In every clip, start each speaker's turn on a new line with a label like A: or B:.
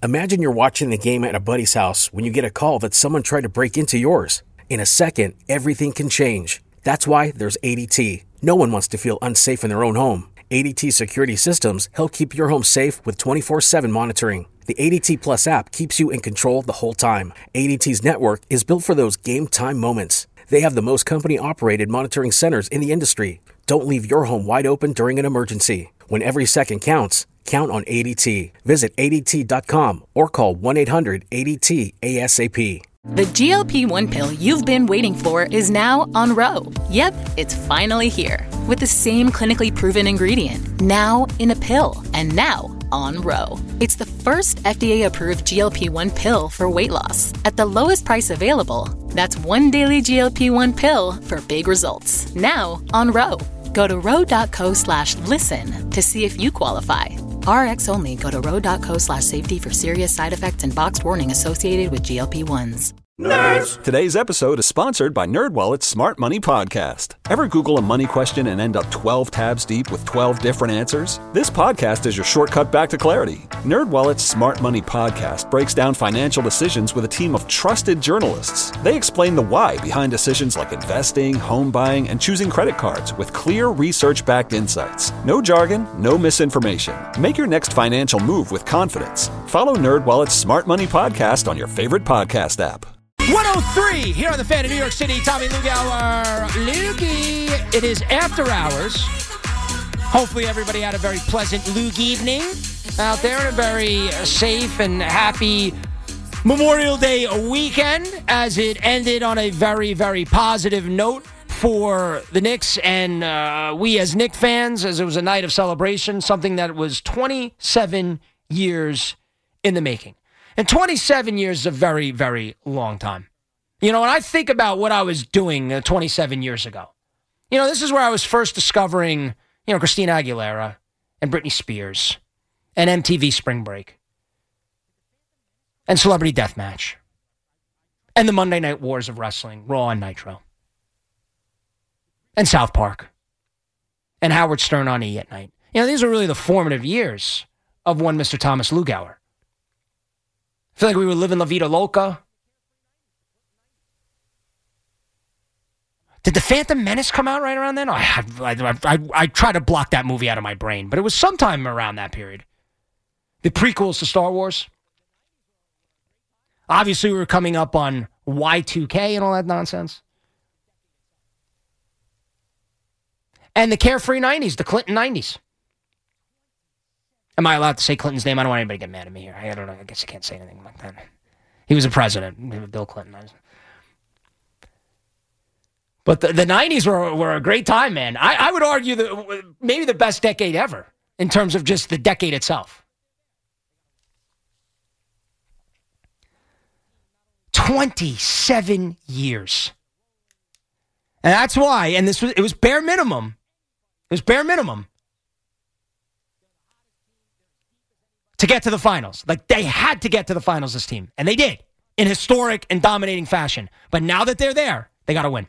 A: Imagine you're watching the game at a buddy's house when you get a call that someone tried to break into yours. In a second, everything can change. That's why there's ADT. No one wants to feel unsafe in their own home. ADT security systems help keep your home safe with 24/7 monitoring. The ADT Plus app keeps you in control the whole time. ADT's network is built for those game time moments. They have the most company-operated monitoring centers in the industry. Don't leave your home wide open during an emergency. When every second counts, count on ADT. Visit ADT.com or call 1-800-ADT-ASAP.
B: The GLP-1 pill you've been waiting for is now on Ro. Yep, it's finally here. With the same clinically proven ingredient. Now in a pill. And now on Ro. It's the first FDA-approved GLP-1 pill for weight loss. At the lowest price available. That's one daily GLP-1 pill for big results. Now on Ro. Go to ro.co/listen to see if you qualify. RX only. Go to ro.co/safety for serious side effects and boxed warning associated with GLP-1s.
C: Nerds! Today's episode is sponsored by NerdWallet's Smart Money Podcast. Ever Google a money question and end up 12 tabs deep with 12 different answers? This podcast is your shortcut back to clarity. NerdWallet's Smart Money Podcast breaks down financial decisions with a team of trusted journalists. They explain the why behind decisions like investing, home buying, and choosing credit cards with clear research-backed insights. No jargon, no misinformation. Make your next financial move with confidence. Follow NerdWallet's Smart Money Podcast on your favorite podcast app.
D: 103 here on the Fan in New York City. Tommy Lugauer. Loogie. It is after hours. Hopefully everybody had a very pleasant Lug evening out there and a very safe and happy Memorial Day weekend as it ended on a very, very positive note for the Knicks and we as Knicks fans, as it was a night of celebration, something that was 27 years in the making. And 27 years is a very, very long time. You know, when I think about what I was doing 27 years ago, you know, this is where I was first discovering, you know, Christina Aguilera and Britney Spears and MTV Spring Break and Celebrity Deathmatch and the Monday Night Wars of Wrestling, Raw and Nitro and South Park and Howard Stern on E! at Night. You know, these are really the formative years of one Mr. Thomas Lugauer. I feel like we were living La Vida Loca. Did The Phantom Menace come out right around then? I try to block that movie out of my brain, but it was sometime around that period. The prequels to Star Wars. Obviously, we were coming up on Y2K and all that nonsense. And the carefree 90s, the Clinton 90s. Am I allowed to say Clinton's name? I don't want anybody to get mad at me here. I don't know. I guess I can't say anything like that. He was a president, Bill Clinton. But the 90s were a great time, man. I would argue that maybe the best decade ever in terms of just the decade itself. 27 years. And that's why, and it was bare minimum. It was bare minimum. To get to the finals. Like, they had to get to the finals, this team. And they did. In historic and dominating fashion. But now that they're there, they got to win.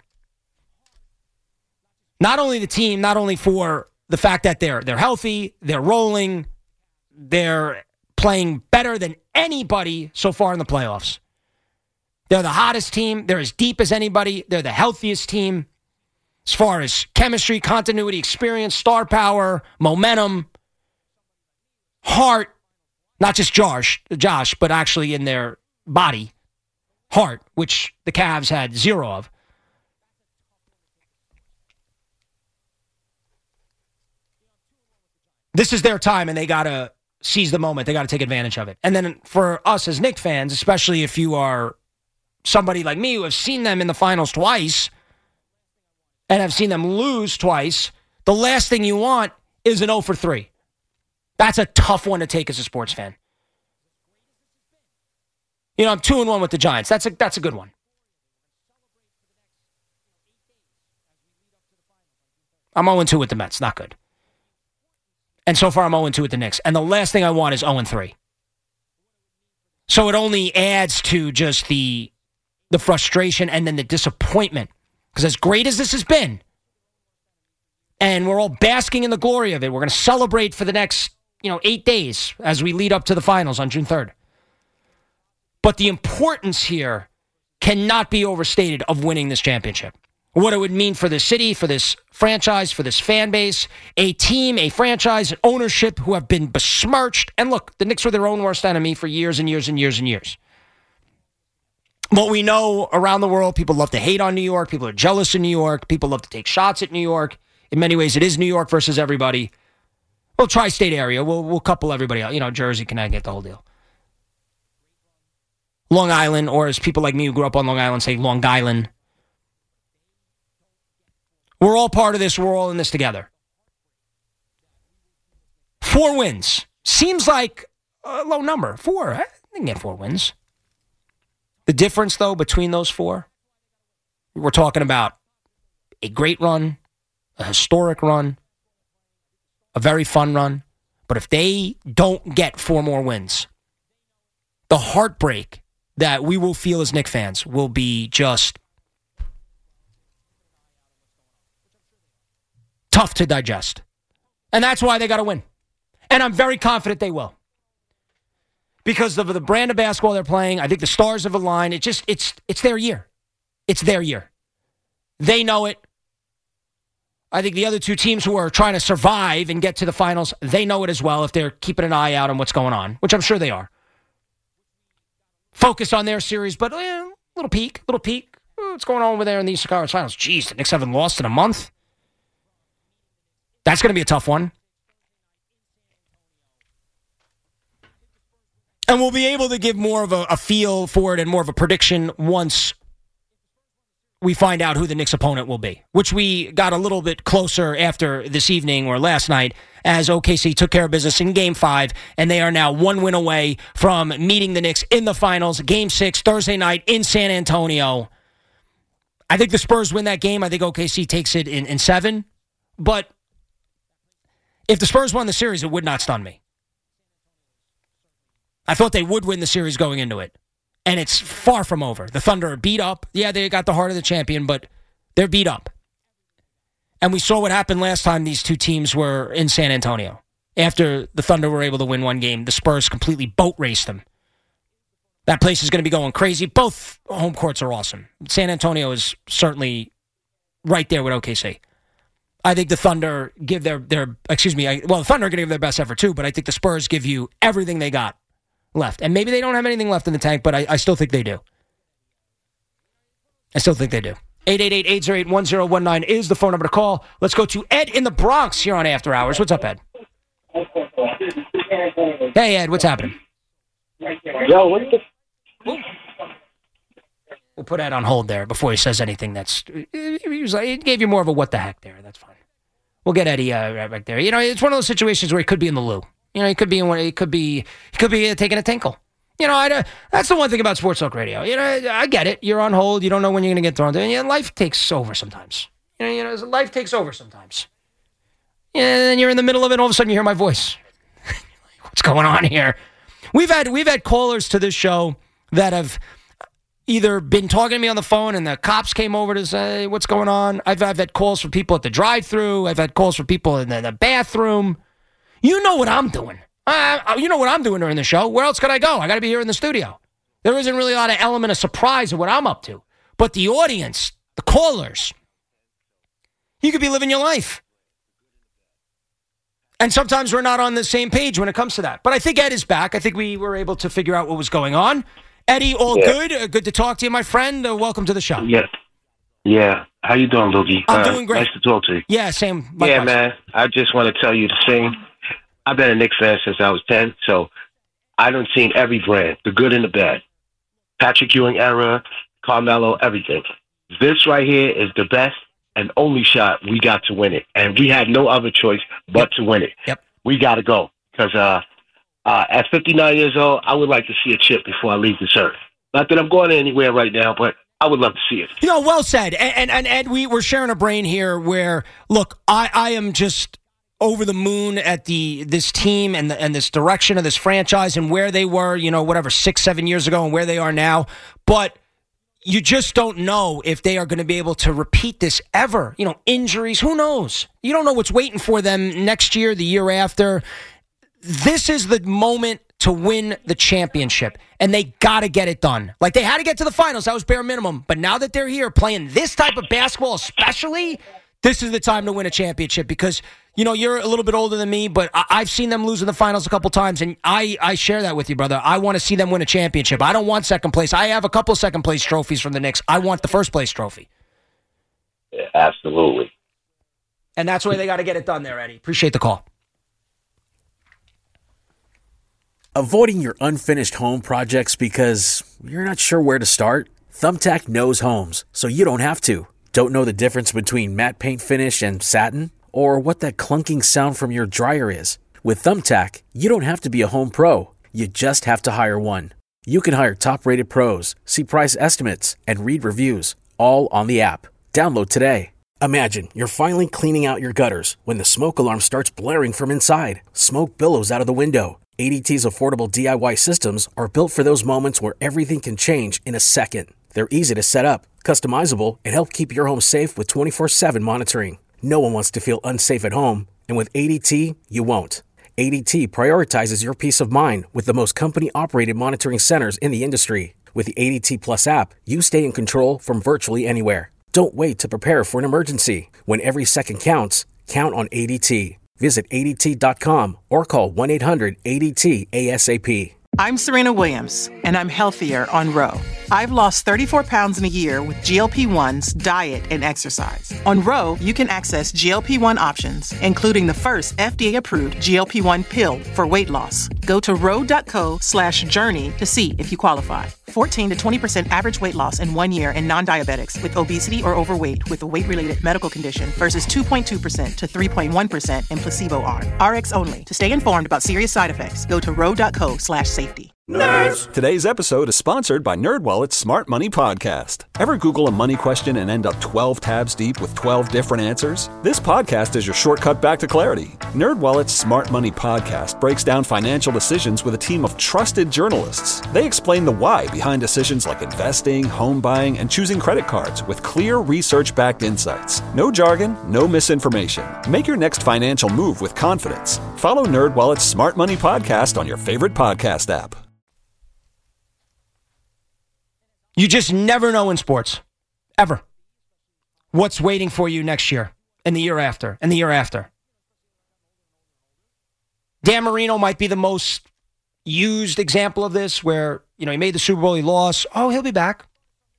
D: Not only the team, not only for the fact that they're healthy, they're rolling, they're playing better than anybody so far in the playoffs. They're the hottest team. They're as deep as anybody. They're the healthiest team. As far as chemistry, continuity, experience, star power, momentum, heart. Not just Josh, but actually in their body, heart, which the Cavs had zero of. This is their time, and they got to seize the moment. They got to take advantage of it. And then for us as Knicks fans, especially if you are somebody like me who have seen them in the finals twice and have seen them lose twice, the last thing you want is an 0 for 3. That's a tough one to take as a sports fan. You know, I'm 2-1 with the Giants. That's a good one. I'm 0-2 with the Mets. Not good. And so far, I'm 0-2 with the Knicks. And the last thing I want is 0-3. So it only adds to just the frustration and then the disappointment. Because as great as this has been, and we're all basking in the glory of it, we're going to celebrate for the next 8 days as we lead up to the finals on June 3rd. But the importance here cannot be overstated of winning this championship. What it would mean for the city, for this franchise, for this fan base, a team, a franchise, an ownership who have been besmirched. And look, the Knicks were their own worst enemy for years and years and years and years. But we know around the world, people love to hate on New York. People are jealous in New York. People love to take shots at New York. In many ways, it is New York versus everybody. Well, tri-state area. We'll couple everybody out. Jersey, Connecticut, the whole deal. Long Island, or as people like me who grew up on Long Island say, Long Island. We're all part of this. We're all in this together. 4 wins. Seems like a low number. 4. I can get 4 wins. The difference, though, between those 4, we're talking about a great run, a historic run, a very fun run. But if they don't get 4 more wins, the heartbreak that we will feel as Knicks fans will be just tough to digest. And that's why they got to win. And I'm very confident they will. Because of the brand of basketball they're playing, I think the stars have aligned. It's their year. It's their year. They know it. I think the other 2 teams who are trying to survive and get to the finals, they know it as well if they're keeping an eye out on what's going on, which I'm sure they are. Focus on their series, but little peek. What's going on over there in the Eastern Conference Finals? Jeez, the Knicks haven't lost in a month. That's going to be a tough one. And we'll be able to give more of a feel for it and more of a prediction once we find out who the Knicks' opponent will be, which we got a little bit closer after this evening or last night as OKC took care of business in Game 5, and they are now 1 win away from meeting the Knicks in the finals. Game 6, Thursday night in San Antonio. I think the Spurs win that game. I think OKC takes it in 7. But if the Spurs won the series, it would not stun me. I thought they would win the series going into it. And it's far from over. The Thunder are beat up. Yeah, they got the heart of the champion, but they're beat up. And we saw what happened last time these 2 teams were in San Antonio. After the Thunder were able to win 1 game, the Spurs completely boat raced them. That place is going to be going crazy. Both home courts are awesome. San Antonio is certainly right there with OKC. I think the Thunder give the Thunder are going to give their best effort too, but I think the Spurs give you everything they got left. And maybe they don't have anything left in the tank, but I still think they do. 888-808-1019 is the phone number to call. Let's go to Ed in the Bronx here on After Hours. What's up, Ed? Hey, Ed, what's happening?
E: Yo, what the...
D: We'll put Ed on hold there before he says anything that's... He gave you more of a what the heck there. That's fine. We'll get Eddie right back there. It's one of those situations where he could be in the loo. He could be taking a tinkle. That's the one thing about Sports Talk Radio. I get it. You're on hold. You don't know when you're going to get thrown. Life takes over sometimes. Life takes over sometimes. And then you're in the middle of it, and all of a sudden you hear my voice. What's going on here? We've had callers to this show that have either been talking to me on the phone and the cops came over to say what's going on. I've had calls from people at the drive-thru. I've had calls from people in the bathroom. You know what I'm doing. You know what I'm doing during the show. Where else could I go? I got to be here in the studio. There isn't really a lot of element of surprise of what I'm up to. But the audience, the callers, you could be living your life. And sometimes we're not on the same page when it comes to that. But I think Ed is back. I think we were able to figure out what was going on. Eddie, all good? Good to talk to you, my friend. Welcome to the show.
E: Yeah. How you doing, Loogie?
D: I'm doing great.
E: Nice to talk to you.
D: Yeah, same. Likewise.
E: Yeah, man. I just want to tell you the same. I've been a Knicks fan since I was 10, so I done seen every brand, the good and the bad. Patrick Ewing era, Carmelo, everything. This right here is the best and only shot we got to win it. And we had no other choice but to win it. Yep. We got to go. Because at 59 years old, I would like to see a chip before I leave this earth. Not that I'm going anywhere right now, but I would love to see it.
D: Well said. And Ed, we're sharing a brain here where, look, I am just over the moon at this team and this direction of this franchise and where they were, 6-7 years ago and where they are now. But you just don't know if they are going to be able to repeat this ever. Injuries, who knows? You don't know what's waiting for them next year, the year after. This is the moment to win the championship, and they got to get it done. Like, they had to get to the finals. That was bare minimum. But now that they're here playing this type of basketball especially, this is the time to win a championship because, you know, you're a little bit older than me, but I've seen them lose in the finals a couple times, and I share that with you, brother. I want to see them win a championship. I don't want second place. I have a couple of second-place trophies from the Knicks. I want the first-place trophy.
E: Yeah, absolutely.
D: And that's why they got to get it done there, Eddie. Appreciate the call.
A: Avoiding your unfinished home projects because you're not sure where to start? Thumbtack knows homes, so you don't have to. Don't know the difference between matte paint finish and satin? Or what that clunking sound from your dryer is? With Thumbtack, you don't have to be a home pro. You just have to hire one. You can hire top-rated pros, see price estimates, and read reviews, all on the app. Download today. Imagine you're finally cleaning out your gutters when the smoke alarm starts blaring from inside. Smoke billows out of the window. ADT's affordable DIY systems are built for those moments where everything can change in a second. They're easy to set up, customizable, and help keep your home safe with 24/7 monitoring. No one wants to feel unsafe at home, and with ADT, you won't. ADT prioritizes your peace of mind with the most company-operated monitoring centers in the industry. With the ADT Plus app, you stay in control from virtually anywhere. Don't wait to prepare for an emergency. When every second counts, count on ADT. Visit ADT.com or call 1-800-ADT-ASAP.
F: I'm Serena Williams, and I'm healthier on Ro. I've lost 34 pounds in a year with GLP-1s, diet, and exercise. On Ro, you can access GLP-1 options, including the first FDA-approved GLP-1 pill for weight loss. Go to ro.co/journey to see if you qualify. 14 to 20% average weight loss in 1 year in non-diabetics with obesity or overweight with a weight-related medical condition versus 2.2% to 3.1% in placebo arm. RX only. To stay informed about serious side effects, go to ro.co/safety.
C: Nerds! Today's episode is sponsored by NerdWallet's Smart Money Podcast. Ever Google a money question and end up 12 tabs deep with 12 different answers? This podcast is your shortcut back to clarity. NerdWallet's Smart Money Podcast breaks down financial decisions with a team of trusted journalists. They explain the why behind decisions like investing, home buying, and choosing credit cards with clear research-backed insights. No jargon, no misinformation. Make your next financial move with confidence. Follow NerdWallet's Smart Money Podcast on your favorite podcast app.
D: You just never know in sports, ever, what's waiting for you next year and the year after and the year after. Dan Marino might be the most used example of this where, you know, he made the Super Bowl, he lost. Oh, he'll be back.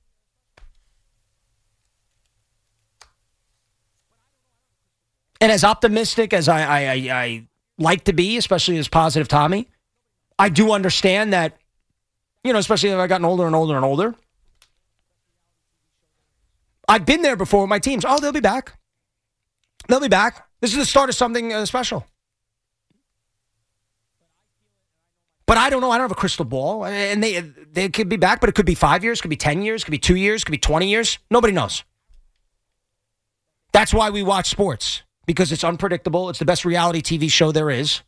D: And as optimistic as I like to be, especially as Positive Tommy, I do understand that, you know, especially as I've gotten older and older and older, I've been there before with my teams. Oh, they'll be back. They'll be back. This is the start of something special. But I don't know. I don't have a crystal ball. And they could be back, but it could be 5 years, could be 10 years, could be 2 years, could be 20 years. Nobody knows. That's why we watch sports, because it's unpredictable. It's the best reality TV show there is.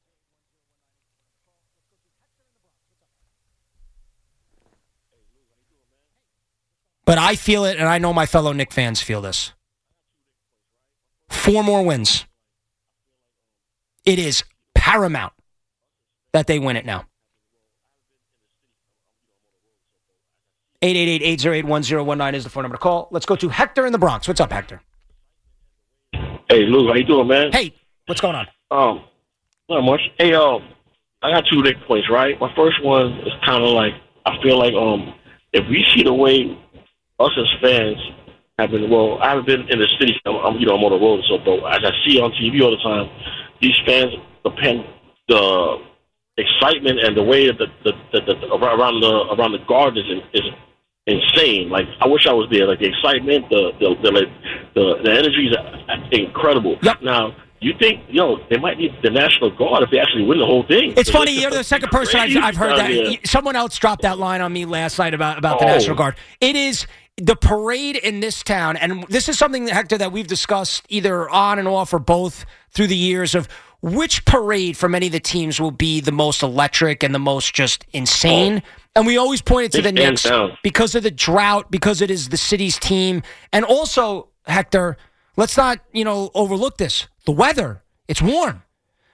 D: But I feel it, and I know my fellow Knicks fans feel this. 4 more wins. It is paramount that they win it now. 888-808-1019 is the phone number to call. Let's go to Hector in the Bronx. What's up, Hector?
G: Hey, Lou, how you doing, man?
D: Hey, what's going on?
G: Not much. Hey, I got 2 Knicks points, right? My first one is kind of like, I feel like if we see the way us as fans have been, well, I haven't been in the city. I'm on the road, so but as I see on TV all the time, these fans, the excitement and the way that the around the garden is insane. Like, I wish I was there. Like, the excitement, the energy is incredible.
D: Yep.
G: Now, you think, they might need the National Guard if they actually win the whole thing.
D: It's funny, you're the second person I've heard that. Here. Someone else dropped that line on me last night about the National Guard. It is the parade in this town, and this is something, Hector, that we've discussed either on and off or both through the years of which parade for many of the teams will be the most electric and the most just insane. And we always pointed to the Knicks because of the drought, because it is the city's team. And also, Hector, let's not, overlook this. The weather, it's warm.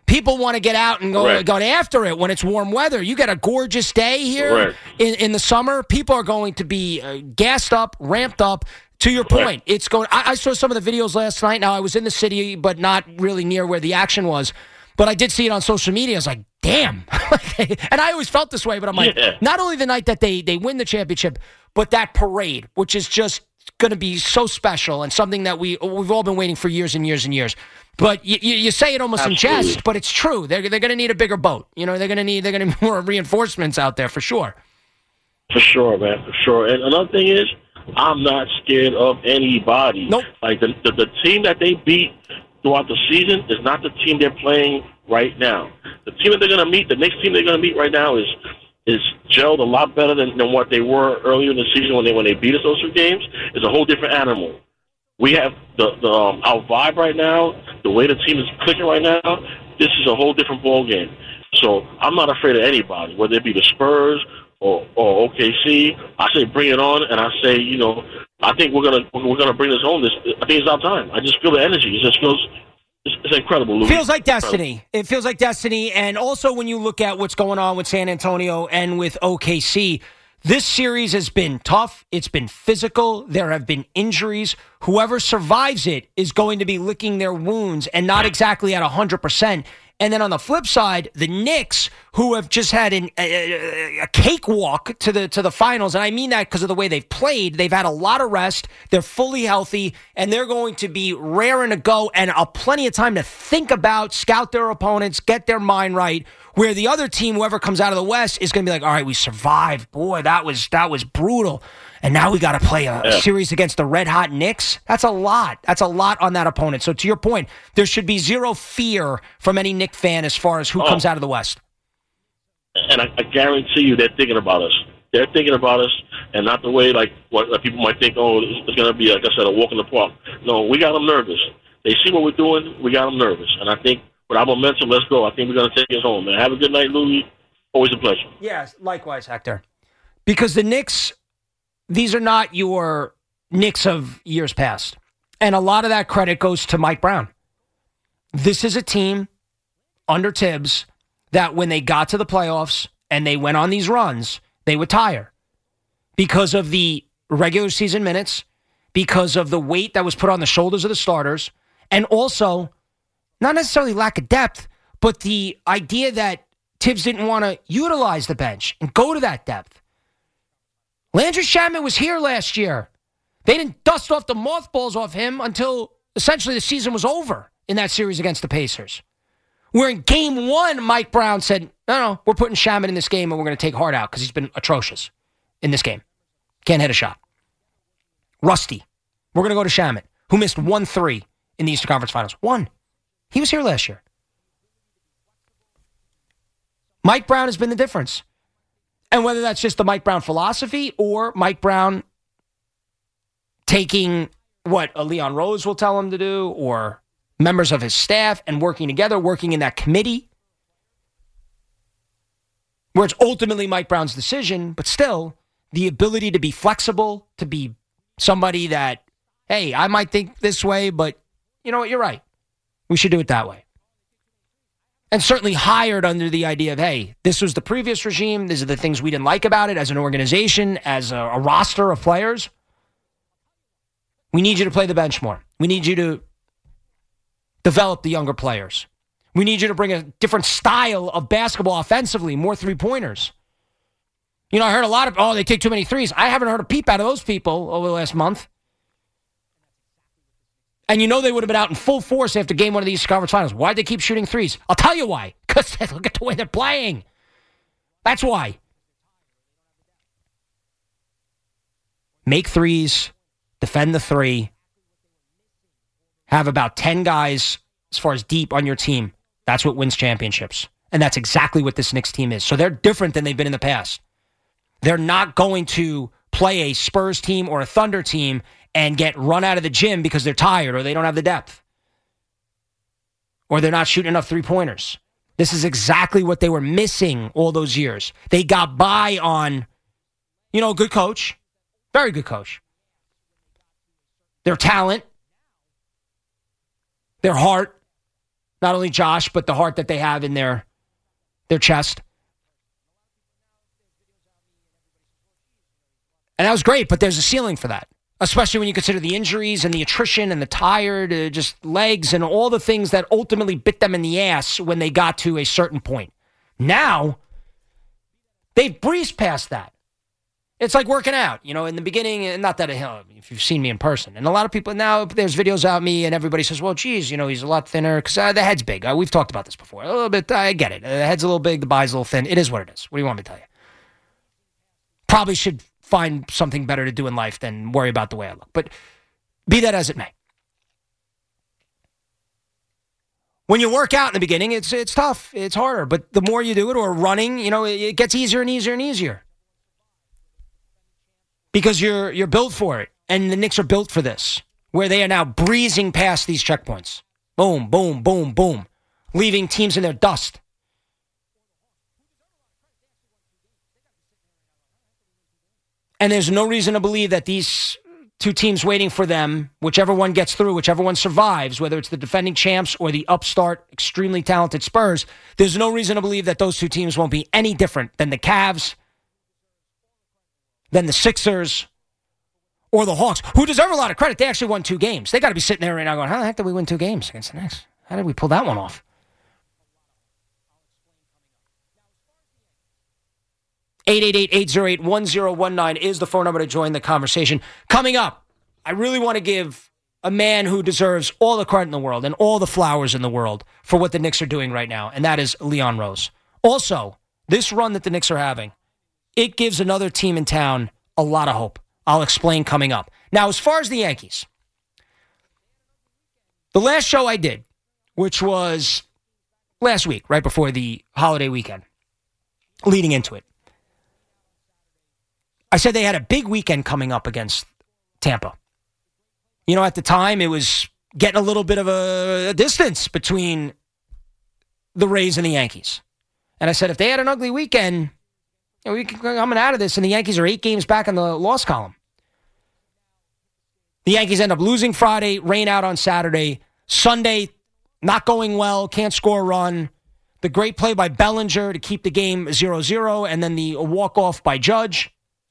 D: People want to get out and go after it when it's warm weather. You get a gorgeous day here in the summer. People are going to be gassed up, ramped up. To your point, it's going. I saw some of the videos last night. Now, I was in the city, but not really near where the action was. But I did see it on social media. I was like, damn. And I always felt this way, but I'm like, not only the night that they win the championship, but that parade, which is just going to be so special and something that we've all been waiting for years and years and years. But you say it almost in jest, but it's true. They're going to need a bigger boat. You know, they're going to need more reinforcements out there for sure.
G: For sure, man, for sure. And another thing is, I'm not scared of anybody.
D: Nope.
G: Like the team that they beat throughout the season is not the team they're playing right now. The team that they're going to meet, the next team they're going to meet right now is gelled a lot better than what they were earlier in the season when they beat us those 2 games. It's a whole different animal. We have our vibe right now, the way the team is clicking right now. This is a whole different ball game. So I'm not afraid of anybody, whether it be the Spurs or OKC. I say bring it on, and I say, you know, I think we're gonna bring this home. I think it's our time. I just feel the energy. It just feels it's incredible. Louis.
D: Feels like destiny. It feels like destiny, and also when you look at what's going on with San Antonio and with OKC, this series has been tough. It's been physical. There have been injuries. Whoever survives it is going to be licking their wounds and not exactly at 100%. And then on the flip side, the Knicks, who have just had a cakewalk to the finals, and I mean that because of the way they've played. They've had a lot of rest. They're fully healthy, and they're going to be raring to go and plenty of time to think about, scout their opponents, get their mind right. Where the other team, whoever comes out of the West, is going to be like, all right, we survived. Boy, that was brutal. And now we got to play a series against the red-hot Knicks. That's a lot. That's a lot on that opponent. So to your point, there should be zero fear from any Knicks fan as far as who comes out of the West.
G: And I guarantee you they're thinking about us. They're thinking about us, and not the way like what people might think, oh, it's going to be, like I said, a walk in the park. No, we got them nervous. They see what we're doing. We got them nervous. And I think with our momentum, let's go. I think we're going to take it home, man. Have a good night, Louis. Always a pleasure.
D: Yes, likewise, Hector. Because the Knicks, these are not your Knicks of years past. And a lot of that credit goes to Mike Brown. This is a team under Tibbs that when they got to the playoffs and they went on these runs, they would tire because of the regular season minutes, because of the weight that was put on the shoulders of the starters, and also not necessarily lack of depth, but the idea that Tibbs didn't want to utilize the bench and go to that depth. Landry Shamet was here last year. They didn't dust off the mothballs off him until essentially the season was over in that series against the Pacers. Where in game 1, Mike Brown said, no, we're putting Shamet in this game and we're going to take Hart out because he's been atrocious in this game. Can't hit a shot. Rusty. We're going to go to Shamet, who missed 1-3 in the Eastern Conference Finals. 1. He was here last year. Mike Brown has been the difference. And whether that's just the Mike Brown philosophy or Mike Brown taking what a Leon Rose will tell him to do or members of his staff and working together, working in that committee, where it's ultimately Mike Brown's decision, but still the ability to be flexible, to be somebody that, hey, I might think this way, but you know what, you're right. We should do it that way. And certainly hired under the idea of, hey, this was the previous regime. These are the things we didn't like about it as an organization, as a roster of players. We need you to play the bench more. We need you to develop the younger players. We need you to bring a different style of basketball offensively, more three-pointers. You know, I heard a lot of, they take too many threes. I haven't heard a peep out of those people over the last month. And you know they would have been out in full force after game 1 of the Eastern Conference Finals. Why'd they keep shooting threes? I'll tell you why. Because look at the way they're playing. That's why. Make threes. Defend the three. Have about 10 guys as far as deep on your team. That's what wins championships. And that's exactly what this Knicks team is. So they're different than they've been in the past. They're not going to play a Spurs team or a Thunder team and get run out of the gym because they're tired or they don't have the depth. Or they're not shooting enough three-pointers. This is exactly what they were missing all those years. They got by on, a good coach. Very good coach. Their talent. Their heart. Not only Josh, but the heart that they have in their chest. And that was great, but there's a ceiling for that, especially when you consider the injuries and the attrition and the tired just legs and all the things that ultimately bit them in the ass when they got to a certain point. Now, they've breezed past that. It's like working out. In the beginning, not that if you've seen me in person. And a lot of people, now there's videos out of me and everybody says, well, geez, he's a lot thinner because the head's big. We've talked about this before. A little bit, I get it. The head's a little big, the body's a little thin. It is what it is. What do you want me to tell you? Probably should find something better to do in life than worry about the way I look. But be that as it may. When you work out in the beginning, it's tough. It's harder. But the more you do it, or running, it gets easier and easier and easier. Because you're built for it. And the Knicks are built for this, where they are now breezing past these checkpoints. Boom, boom, boom, boom. Leaving teams in their dust. And there's no reason to believe that these two teams waiting for them, whichever one gets through, whichever one survives, whether it's the defending champs or the upstart, extremely talented Spurs, there's no reason to believe that those two teams won't be any different than the Cavs, than the Sixers, or the Hawks, who deserve a lot of credit. They actually won 2 games. They got to be sitting there right now going, how the heck did we win 2 games against the Knicks? How did we pull that one off? 888-808-1019 is the phone number to join the conversation. Coming up, I really want to give a man who deserves all the credit in the world and all the flowers in the world for what the Knicks are doing right now, and that is Leon Rose. Also, this run that the Knicks are having, it gives another team in town a lot of hope. I'll explain coming up. Now, as far as the Yankees, the last show I did, which was last week, right before the holiday weekend, leading into it, I said they had a big weekend coming up against Tampa. At the time, it was getting a little bit of a distance between the Rays and the Yankees. And I said, if they had an ugly weekend, we could coming out of this, and the Yankees are 8 games back in the loss column. The Yankees end up losing Friday, rain out on Saturday. Sunday, not going well, can't score a run. The great play by Bellinger to keep the game 0-0, and then the walk-off by Judge.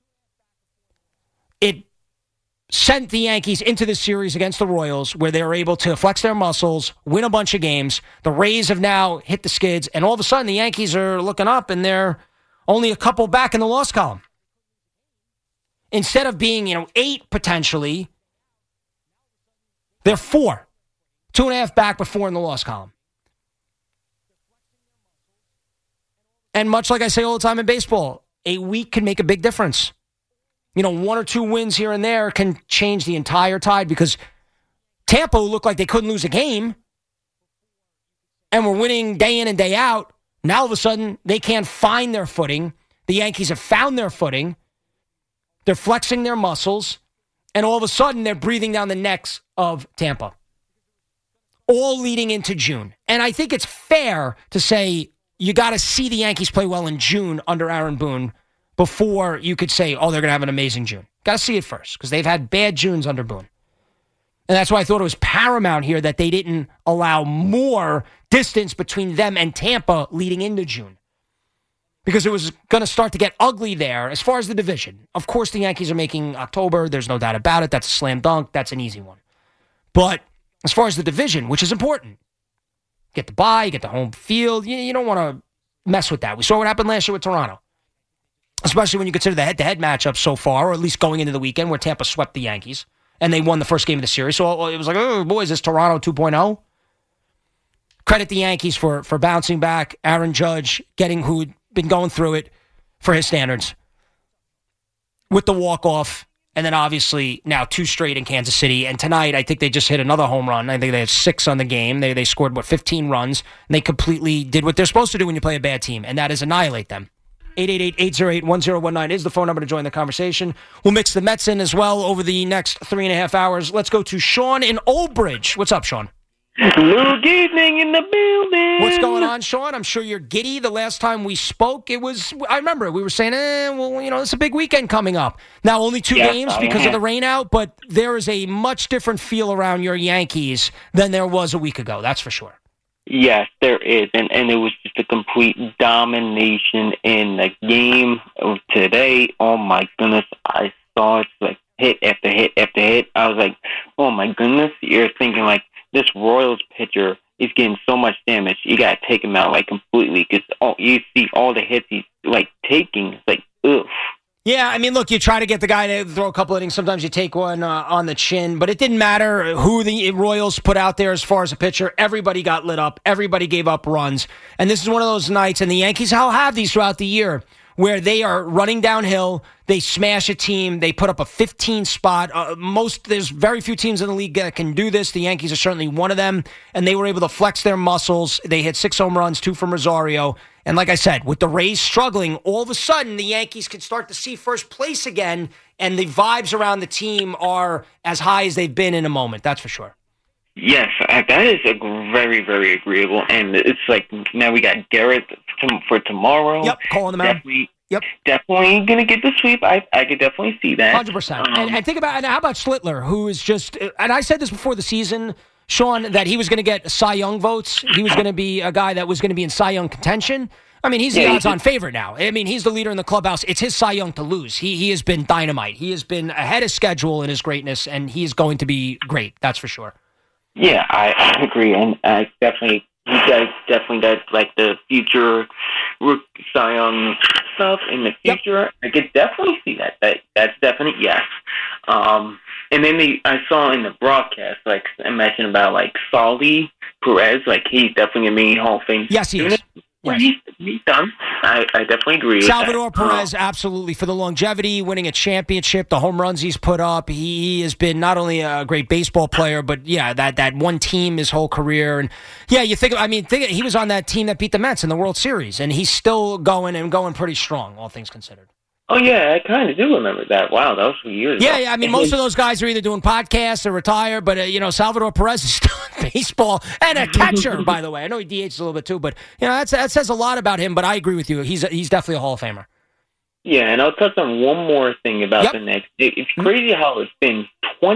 D: It sent the Yankees into the series against the Royals, where they were able to flex their muscles, win a bunch of games. The Rays have now hit the skids, and all of a sudden the Yankees are looking up, and they're only a couple back in the loss column. Instead of being, 8 potentially, they're 4. 2.5 back, but 4 in the loss column. And much like I say all the time in baseball, a week can make a big difference. 1 or 2 wins here and there can change the entire tide, because Tampa looked like they couldn't lose a game and were winning day in and day out. Now, all of a sudden, they can't find their footing. The Yankees have found their footing. They're flexing their muscles. And all of a sudden, they're breathing down the necks of Tampa. All leading into June. And I think it's fair to say you got to see the Yankees play well in June under Aaron Boone before you could say, oh, they're going to have an amazing June. Got to see it first, because they've had bad Junes under Boone. And that's why I thought it was paramount here that they didn't allow more distance between them and Tampa leading into June, because it was going to start to get ugly there as far as the division. Of course, the Yankees are making October. There's no doubt about it. That's a slam dunk. That's an easy one. But as far as the division, which is important, get the bye, get the home field. You don't want to mess with that. We saw what happened last year with Toronto, especially when you consider the head-to-head matchup so far, or at least going into the weekend where Tampa swept the Yankees and they won the first game of the series. So it was like, oh, boy, is this Toronto 2.0? Credit the Yankees for bouncing back. Aaron Judge getting who'd been going through it for his standards with the walk-off. And then obviously now 2 straight in Kansas City. And tonight, I think they just hit another home run. I think they have 6 on the game. They scored, 15 runs. And they completely did what they're supposed to do when you play a bad team, and that is annihilate them. 888-808-1019 is the phone number to join the conversation. We'll mix the Mets in as well over the next 3.5 hours. Let's go to Sean in Old Bridge. What's up, Sean?
H: Good evening in the building.
D: What's going on, Sean? I'm sure you're giddy. The last time we spoke, I remember we were saying, it's a big weekend coming up. Now, only 2 games because of the rain out, but there is a much different feel around your Yankees than there was a week ago. That's for sure.
H: Yes, there is, and it was just a complete domination in the game of today. Oh my goodness, I saw it like hit after hit after hit. I was like, oh my goodness, you're thinking like this Royals pitcher is getting so much damage, you gotta take him out like completely because you see all the hits he's like taking. It's like, ugh.
D: Yeah, I mean, look, you try to get the guy to throw a couple innings. Sometimes you take one on the chin, but it didn't matter who the Royals put out there as far as a pitcher. Everybody got lit up. Everybody gave up runs. And this is one of those nights, and the Yankees have these throughout the year, where they are running downhill, they smash a team, they put up a 15 spot. There's very few teams in the league that can do this. The Yankees are certainly one of them, and they were able to flex their muscles. They hit 6 home runs, 2 from Rosario. And like I said, with the Rays struggling, all of a sudden the Yankees can start to see first place again, and the vibes around the team are as high as they've been in a moment. That's for sure.
H: Yes, that is a very, very agreeable. And it's like now we got Garrett for tomorrow.
D: Yep, calling them out. Yep,
H: definitely gonna get the sweep. I could definitely see that.
D: 100%. And think about, and how about Schlittler, who is just, and I said this before the season, Sean, that he was going to get Cy Young votes. He was going to be a guy that was going to be in Cy Young contention. I mean, he's the odds-on favorite now. I mean, he's the leader in the clubhouse. It's his Cy Young to lose. He has been dynamite. He has been ahead of schedule in his greatness, and he's going to be great. That's for sure.
H: Yeah, I agree, and I definitely, you guys definitely got like the future Cy Young stuff in the future. Yep. I could definitely see that. That's definite yes. And then I saw in the broadcast, like I mentioned about like Salvi Perez, like he's definitely gonna be Hall of Fame.
D: Yes, he is.
H: Well, he's done. I definitely agree with
D: Salvador Perez, absolutely, for the longevity, winning a championship, the home runs he's put up. He has been not only a great baseball player, but yeah, that one team his whole career. And yeah, you think he was on that team that beat the Mets in the World Series, and he's still going pretty strong, all things considered.
H: Oh, yeah, I kind of do remember that. Wow, that was for years ago.
D: Yeah, I mean, most of those guys are either doing podcasts or retired, but, Salvador Perez is still in baseball and a catcher, by the way. I know he DHs a little bit, too, but, that says a lot about him, but I agree with you. He's definitely a Hall of Famer.
H: Yeah, and I'll touch on one more thing about the Knicks. It's crazy how it's been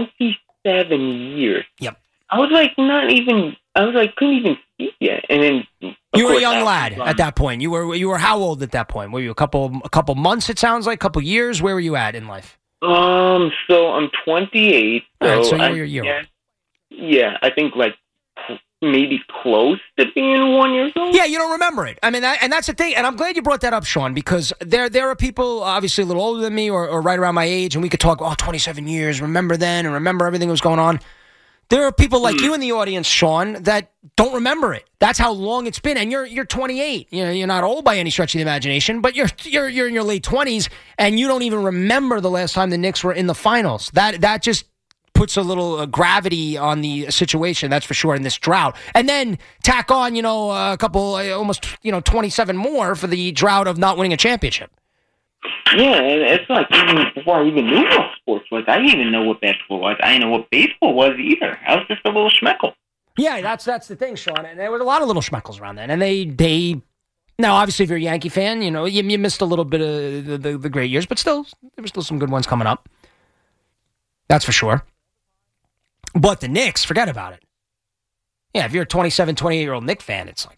H: 27 years.
D: Yep.
H: I was like, couldn't even see yet. And then
D: you were a young lad at that point. You were how old at that point? Were you a couple months? It sounds like a couple years. Where were you at in life?
H: So I'm 28.
D: All right, so you're a year old.
H: Yeah, I think like maybe close to being 1 year old.
D: Yeah, you don't remember it. I mean, and that's the thing. And I'm glad you brought that up, Sean, because there are people obviously a little older than me or right around my age, and we could talk. 27 years. Remember then, and remember everything that was going on. There are people like you in the audience, Sean, that don't remember it. That's how long it's been, and you're 28. You're not old by any stretch of the imagination, but you're in your late 20s, and you don't even remember the last time the Knicks were in the finals. That just puts a little gravity on the situation. That's for sure in this drought, and then tack on a couple almost 27 more for the drought of not winning a championship.
H: Yeah, and it's like even before I even knew what sports was, I didn't even know what basketball was. I didn't know what baseball was either. I was just a little schmeckle.
D: Yeah, that's the thing, Sean. And there were a lot of little schmeckles around then. And they now, obviously, if you're a Yankee fan, you missed a little bit of the great years, but still, there were still some good ones coming up. That's for sure. But the Knicks, forget about it. Yeah, if you're a 27, 28-year-old Knicks fan, it's like.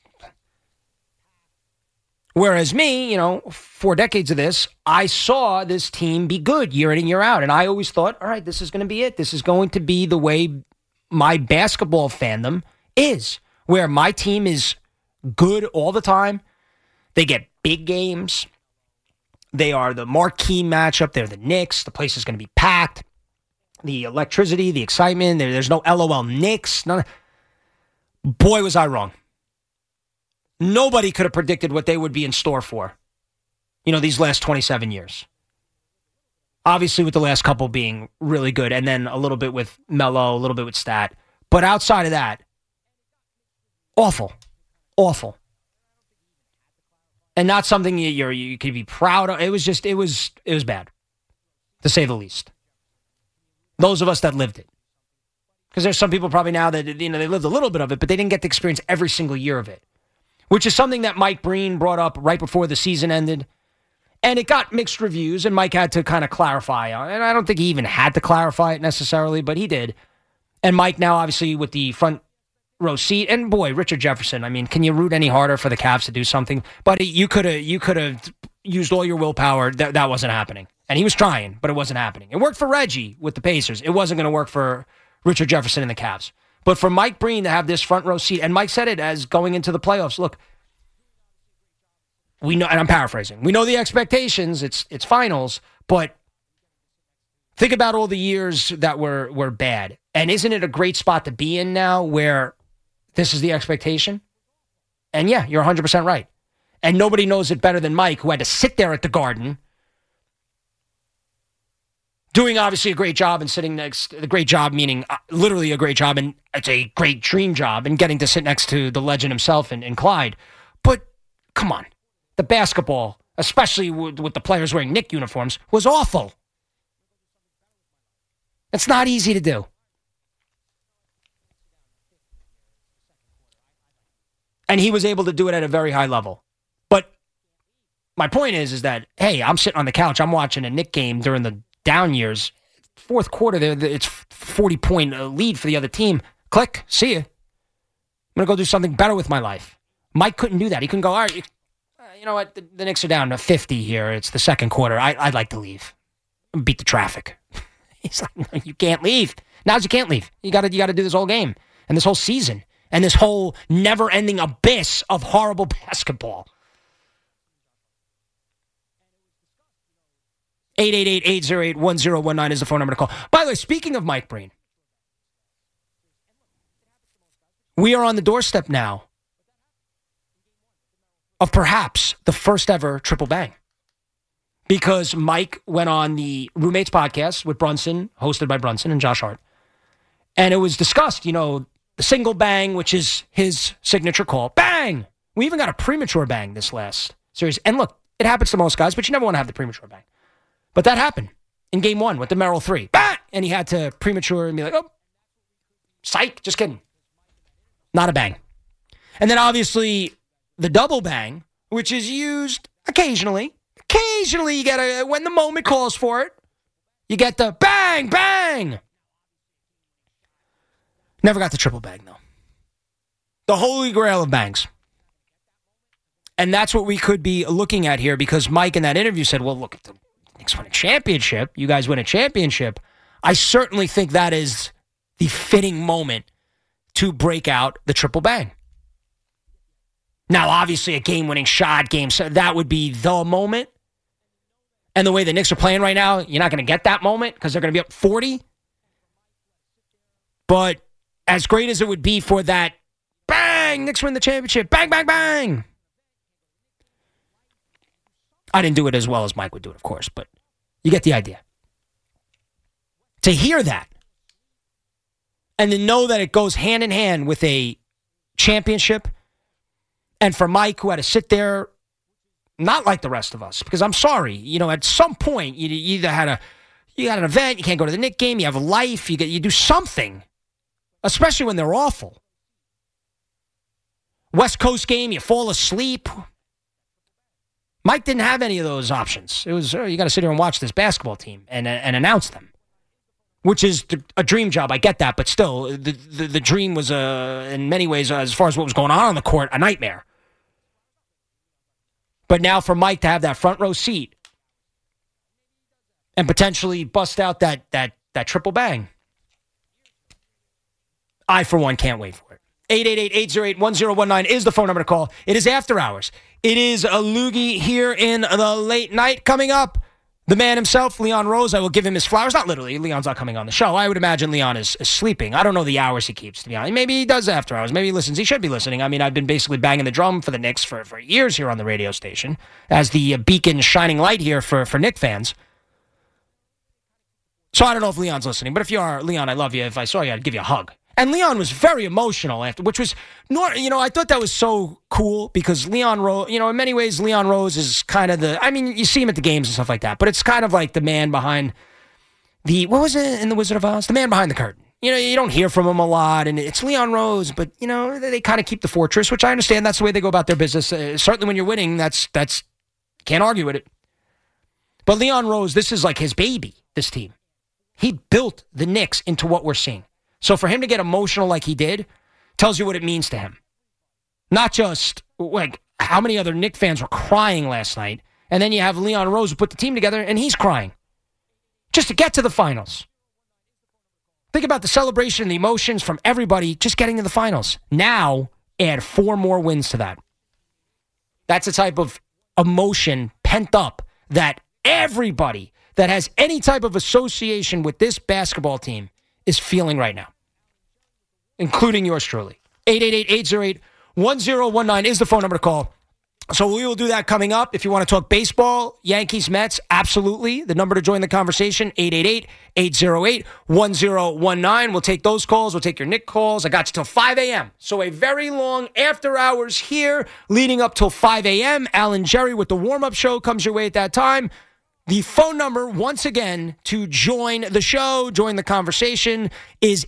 D: Whereas me, 4 decades of this, I saw this team be good year in and year out. And I always thought, all right, this is going to be it. This is going to be the way my basketball fandom is, where my team is good all the time. They get big games. They are the marquee matchup. They're the Knicks. The place is going to be packed. The electricity, the excitement. There's no LOL Knicks. Boy, was I wrong. Nobody could have predicted what they would be in store for, these last 27 years. Obviously, with the last couple being really good, and then a little bit with Melo, a little bit with Stat. But outside of that, awful. And not something you could be proud of. It was bad, to say the least. Those of us that lived it. Because there's some people probably now that, they lived a little bit of it, but they didn't get to experience every single year of it. Which is something that Mike Breen brought up right before the season ended. And it got mixed reviews, and Mike had to kind of clarify. And I don't think he even had to clarify it necessarily, but he did. And Mike now, obviously, with the front row seat. And boy, Richard Jefferson, I mean, can you root any harder for the Cavs to do something? But you could have used all your willpower. That wasn't happening. And he was trying, but it wasn't happening. It worked for Reggie with the Pacers. It wasn't going to work for Richard Jefferson and the Cavs. But for Mike Breen to have this front row seat, and Mike said it as going into the playoffs, look, we know, and I'm paraphrasing, we know the expectations, it's finals, but think about all the years that were bad. And isn't it a great spot to be in now where this is the expectation? And yeah, you're 100% right. And nobody knows it better than Mike, who had to sit there at the Garden, doing obviously a great job and sitting next, the great job meaning literally a great job, and it's a great dream job, and getting to sit next to the legend himself and Clyde. But come on, the basketball, especially with the players wearing Knick uniforms, was awful. It's not easy to do. And he was able to do it at a very high level. But my point is that, hey, I'm sitting on the couch, I'm watching a Knick game during the down years. Fourth quarter, it's 40-point lead for the other team. Click, see you. I'm going to go do something better with my life. Mike couldn't do that. He couldn't go, all right, you know what, the Knicks are down to 50 here. It's the second quarter. I'd like to leave. Beat the traffic. He's like, no, you can't leave. Now's you can't leave. You got to do this whole game and this whole season and this whole never-ending abyss of horrible basketball. 888-808-1019 is the phone number to call. By the way, speaking of Mike Breen, we are on the doorstep now of perhaps the first ever triple bang. Because Mike went on the Roommates podcast with Brunson, hosted by Brunson and Josh Hart. And it was discussed, the single bang, which is his signature call. Bang! We even got a premature bang this last series. And look, it happens to most guys, but you never want to have the premature bang. But that happened in game one with the Merrill 3. Bang! And he had to premature and be like, oh, psych, just kidding. Not a bang. And then obviously the double bang, which is used occasionally. Occasionally, you get when the moment calls for it, you get the bang, bang. Never got the triple bang, though. The holy grail of bangs. And that's what we could be looking at here, because Mike in that interview said, well, look, if the Knicks win a championship, you guys win a championship, I certainly think that is the fitting moment to break out the triple bang. Now, obviously, a game-winning shot, that would be the moment. And the way the Knicks are playing right now, you're not going to get that moment because they're going to be up 40. But as great as it would be for that, bang, Knicks win the championship, bang, bang, bang. I didn't do it as well as Mike would do it, of course, but you get the idea. To hear that and to know that it goes hand in hand with a championship, and for Mike, who had to sit there, not like the rest of us, because I'm sorry, at some point, you either you got an event, you can't go to the Knick game, you have a life, you do something, especially when they're awful. West Coast game, you fall asleep. Mike didn't have any of those options. It was, you got to sit here and watch this basketball team and announce them, which is a dream job. I get that, but still, the dream was, in many ways, as far as what was going on the court, a nightmare. But now for Mike to have that front row seat and potentially bust out that triple bang, I, for one, can't wait for it. 888-808-1019 is the phone number to call. It is After Hours. It is a Loogie here in the late night. Coming up, the man himself, Leon Rose. I will give him his flowers. Not literally. Leon's not coming on the show. I would imagine Leon is sleeping. I don't know the hours he keeps, to be honest. Maybe he does After Hours. Maybe he listens. He should be listening. I mean, I've been basically banging the drum for the Knicks for years here on the radio station as the beacon shining light here for Knick fans. So I don't know if Leon's listening. But if you are, Leon, I love you. If I saw you, I'd give you a hug. And Leon was very emotional after, which was, I thought that was so cool because Leon Rose, in many ways, Leon Rose is kind of you see him at the games and stuff like that, but it's kind of like the man behind what was it in The Wizard of Oz? The man behind the curtain. You don't hear from him a lot, and it's Leon Rose, but, they kind of keep the fortress, which I understand that's the way they go about their business. Certainly when you're winning, that's can't argue with it. But Leon Rose, this is like his baby, this team. He built the Knicks into what we're seeing. So for him to get emotional like he did, tells you what it means to him. Not just, like, how many other Knicks fans were crying last night, and then you have Leon Rose who put the team together, and he's crying. Just to get to the finals. Think about the celebration and the emotions from everybody just getting to the finals. Now, add 4 more wins to that. That's the type of emotion pent up that everybody that has any type of association with this basketball team is feeling right now, including yours truly. 888-808-1019 is the phone number to call. So we will do that coming up. If you want to talk baseball, Yankees, Mets, absolutely. The number to join the conversation, 888-808-1019. We'll take those calls. We'll take your Nick calls. I got you till 5 a.m. So a very long after hours here leading up till 5 a.m. Alan Jerry with the warm-up show comes your way at that time. The phone number, once again, to join the show, join the conversation, is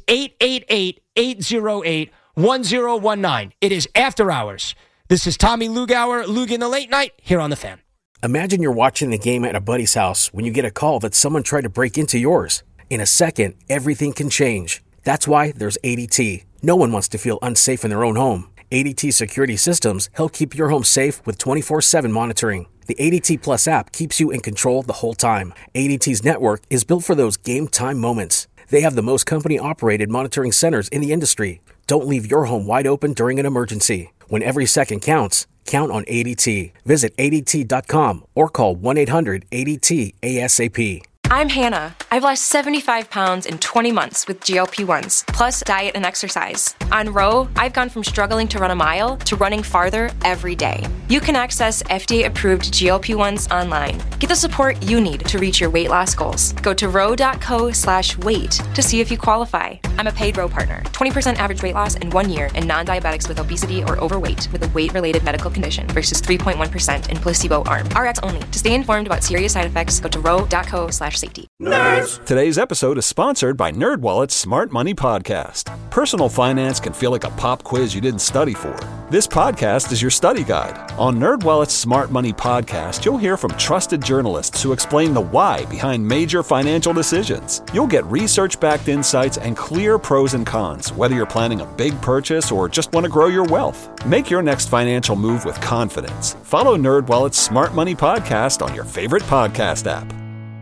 D: 888-808-1019. It is after hours. This is Tommy Lugauer, Lug in the Late Night, here on The Fan.
A: Imagine you're watching the game at a buddy's house when you get a call that someone tried to break into yours. In a second, everything can change. That's why there's ADT. No one wants to feel unsafe in their own home. ADT security systems help keep your home safe with 24/7 monitoring. The ADT Plus app keeps you in control the whole time. ADT's network is built for those game-time moments. They have the most company-operated monitoring centers in the industry. Don't leave your home wide open during an emergency. When every second counts, count on ADT. Visit ADT.com or call 1-800-ADT-ASAP.
I: I'm Hannah. I've lost 75 pounds in 20 months with GLP-1s, plus diet and exercise. On Ro, I've gone from struggling to run a mile to running farther every day. You can access FDA-approved GLP-1s online. Get the support you need to reach your weight loss goals. Go to ro.co/weight to see if you qualify. I'm a paid Ro partner. 20% average weight loss in 1 year in non-diabetics with obesity or overweight with a weight-related medical condition versus 3.1% in placebo arm. RX only. To stay informed about serious side effects, go to ro.co/safety.
C: Nerds! Today's episode is sponsored by NerdWallet's Smart Money Podcast. Personal finance can feel like a pop quiz you didn't study for. This podcast is your study guide. On NerdWallet's Smart Money Podcast, you'll hear from trusted journalists who explain the why behind major financial decisions. You'll get research-backed insights and clear pros and cons, whether you're planning a big purchase or just want to grow your wealth. Make your next financial move with confidence. Follow NerdWallet's Smart Money Podcast on your favorite podcast app.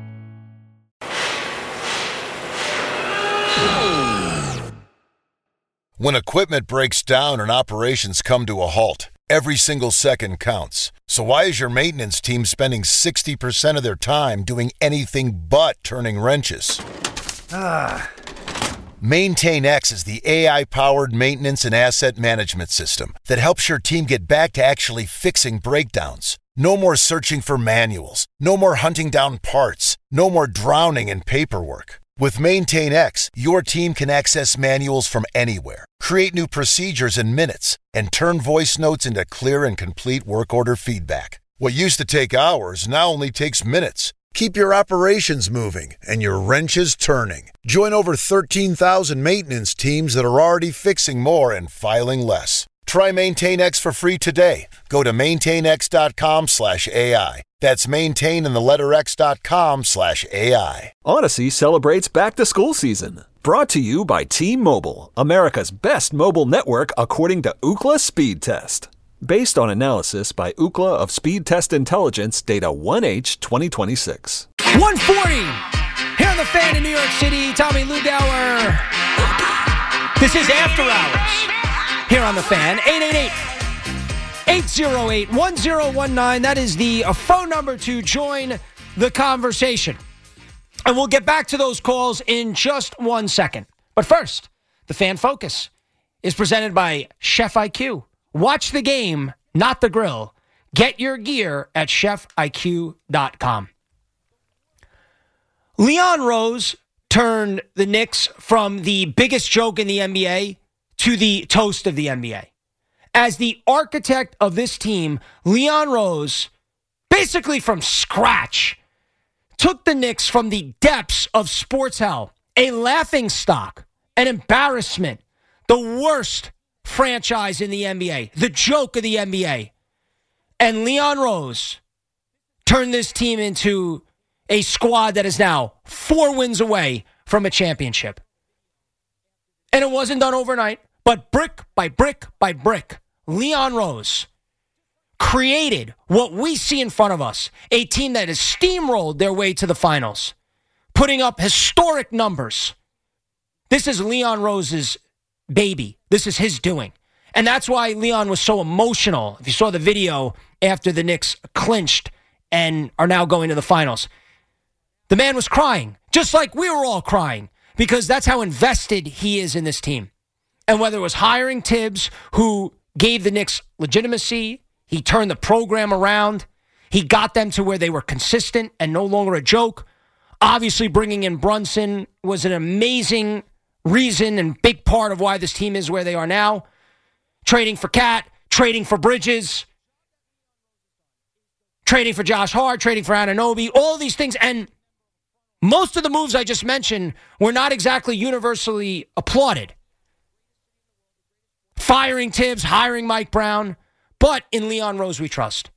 J: When equipment breaks down and operations come to a halt, every single second counts. So why is your maintenance team spending 60% of their time doing anything but turning wrenches? MaintainX is the AI-powered maintenance and asset management system that helps your team get back to actually fixing breakdowns. No more searching for manuals. No more hunting down parts. No more drowning in paperwork. With MaintainX, your team can access manuals from anywhere, create new procedures in minutes, and turn voice notes into clear and complete work order feedback. What used to take hours now only takes minutes. Keep your operations moving and your wrenches turning. Join over 13,000 maintenance teams that are already fixing more and filing less. Try MaintainX for free today. Go to maintainx.com/AI. That's maintain in the letter x.com/AI.
C: Odyssey celebrates back-to-school season. Brought to you by T-Mobile, America's best mobile network according to Ookla Speed Test. Based on analysis by Ookla of Speed Test Intelligence data 1H 2026.
D: 140 here on The Fan in New York City. Tommy Lugauer. This is After Hours here on The Fan. 888-808-1019. That is the phone number to join the conversation. And we'll get back to those calls in just 1 second. But first, The Fan Focus is presented by Chef IQ. Watch the game, not the grill. Get your gear at chefiq.com. Leon Rose turned the Knicks from the biggest joke in the NBA to the toast of the NBA. As the architect of this team, Leon Rose, basically from scratch, took the Knicks from the depths of sports hell, a laughingstock, an embarrassment, the worst franchise in the NBA, the joke of the NBA. And Leon Rose turned this team into a squad that is now 4 wins away from a championship. And it wasn't done overnight. But brick by brick by brick, Leon Rose created what we see in front of us, a team that has steamrolled their way to the finals, putting up historic numbers. This is Leon Rose's baby. This is his doing. And that's why Leon was so emotional. If you saw the video after the Knicks clinched and are now going to the finals, the man was crying, just like we were all crying, because that's how invested he is in this team. And whether it was hiring Tibbs, who gave the Knicks legitimacy, he turned the program around, he got them to where they were consistent and no longer a joke. Obviously, bringing in Brunson was an amazing reason and big part of why this team is where they are now. Trading for Cat, trading for Bridges, trading for Josh Hart, trading for Anunoby, all these things. And most of the moves I just mentioned were not exactly universally applauded. Firing Tibbs, hiring Mike Brown, but in Leon Rose we trust.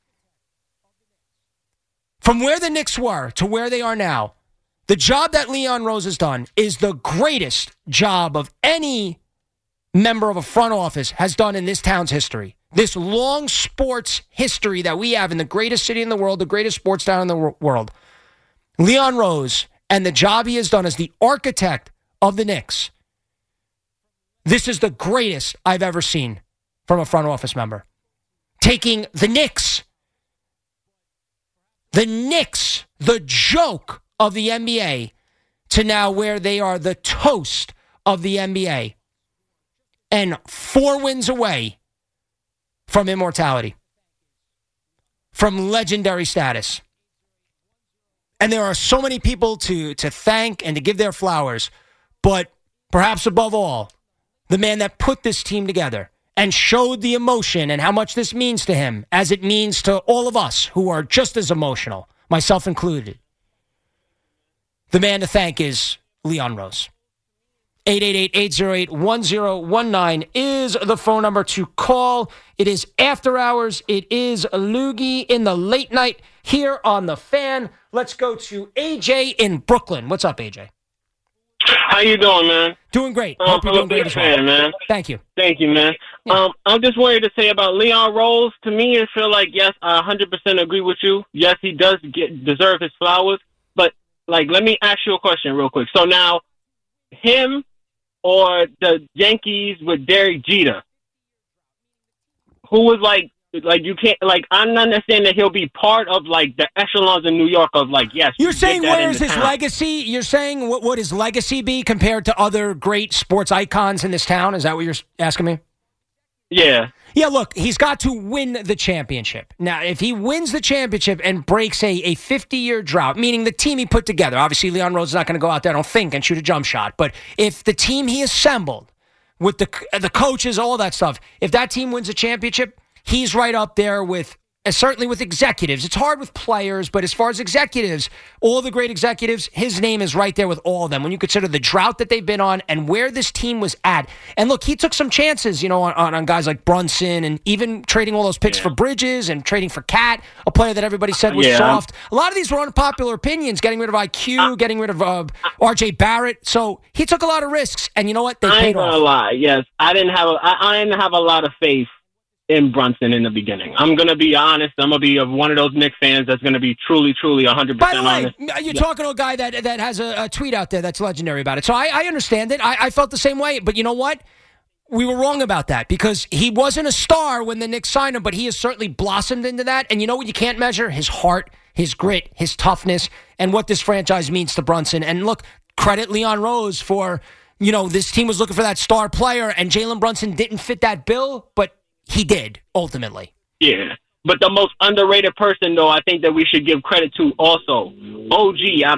D: From where the Knicks were to where they are now, the job that Leon Rose has done is the greatest job of any member of a front office has done in this town's history. This long sports history that we have in the greatest city in the world, the greatest sports town in the world. Leon Rose and the job he has done as the architect of the Knicks. This is the greatest I've ever seen from a front office member. Taking the Knicks, the joke of the NBA, to now where they are the toast of the NBA. And 4 wins away from immortality, from legendary status. And there are so many people to thank and to give their flowers, but perhaps above all, the man that put this team together and showed the emotion and how much this means to him, as it means to all of us who are just as emotional, myself included. The man to thank is Leon Rose. 888-808-1019 is the phone number to call. It is After Hours. It is Loogie in the late night here on The Fan. Let's go to AJ in Brooklyn. What's up, AJ?
K: How you doing, man?
D: Doing great. Hope you're doing great as well.
K: Man.
D: Thank you.
K: Thank you, man. Yeah. I'm just wanted to say about Leon Rose. To me, I feel like, yes, I 100% agree with you. Yes, he does deserve his flowers. But, let me ask you a question real quick. So now, him or the Yankees with Derek Jeter, who was you can't, I'm not understanding that he'll be part of, the echelons in New York of, yes.
D: You're saying where is his legacy? You're saying what would his legacy be compared to other great sports icons in this town? Is that what you're asking me?
K: Yeah.
D: Yeah, look, he's got to win the championship. Now, if he wins the championship and breaks a 50-year drought, meaning the team he put together, obviously Leon Rose is not going to go out there, I don't think, and shoot a jump shot, but if the team he assembled with the coaches, all that stuff, if that team wins a championship, he's right up there with, certainly with executives. It's hard with players, but as far as executives, all the great executives, his name is right there with all of them. When you consider the drought that they've been on and where this team was at. And look, he took some chances, on guys like Brunson and even trading all those picks for Bridges and trading for Cat, a player that everybody said was soft. A lot of these were unpopular opinions, getting rid of IQ, getting rid of R.J. Barrett. So he took a lot of risks, and you know what? They paid off.
K: I ain't gonna lie. Yes, I didn't have a lot of faith in Brunson in the beginning. I'm going to be honest. I'm going to be one of those Knicks fans that's going to be truly 100% honest.
D: By the way, you're talking to a guy that has a tweet out there that's legendary about it. So I understand it. I felt the same way. But you know what? We were wrong about that because he wasn't a star when the Knicks signed him, but he has certainly blossomed into that. And you know what you can't measure? His heart, his grit, his toughness, and what this franchise means to Brunson. And look, credit Leon Rose for, this team was looking for that star player, and Jalen Brunson didn't fit that bill, but he did, ultimately.
K: Yeah. But the most underrated person, though, I think that we should give credit to also, OG